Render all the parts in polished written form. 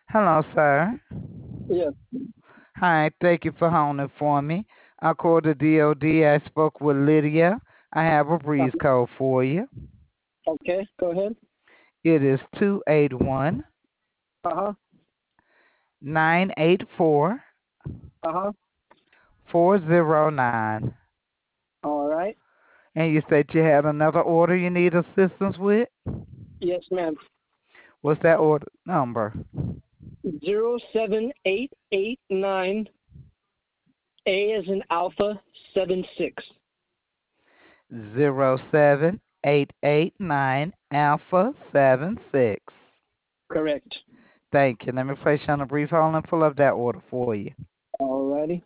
Hello, sir. Yes. Hi, thank you for holding for me. I called the DOD. I spoke with Lydia. I have a breeze Uh-huh. code for you. Okay, go ahead. It is 281 Uh-huh. 984 Uh-huh. 409. All right. And you said you had another order you need assistance with? Yes, ma'am. What's that order number? 07889 A as in Alpha 76. 07889 Alpha 76. Correct. Thank you. Let me place you on a brief hold and pull up that order for you. All righty.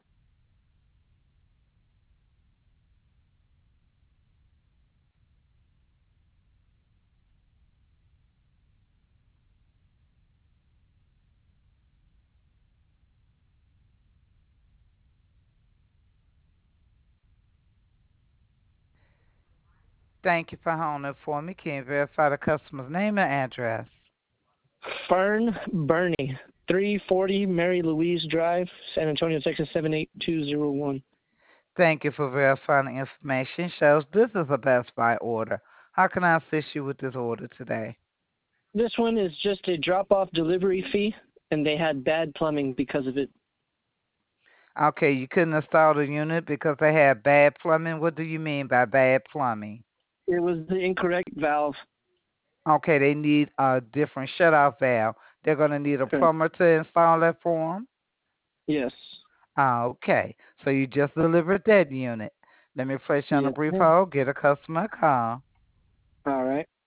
Thank you for holding for me. Can you verify the customer's name and address? Fern Burney, 340 Mary Louise Drive, San Antonio, Texas 78201. Thank you for verifying the information. Shows this is a Best Buy order. How can I assist you with this order today? This one is just a drop-off delivery fee, and they had bad plumbing because of it. Okay, you couldn't install the unit because they had bad plumbing. What do you mean by bad plumbing? It was the incorrect valve. Okay, they need a different shutoff valve. They're going to need a Correct. plumber to install that for them. Yes. Okay, so you just delivered that unit. Let me place you on a Yes, brief ma'am. hold. Get a customer a call. All right.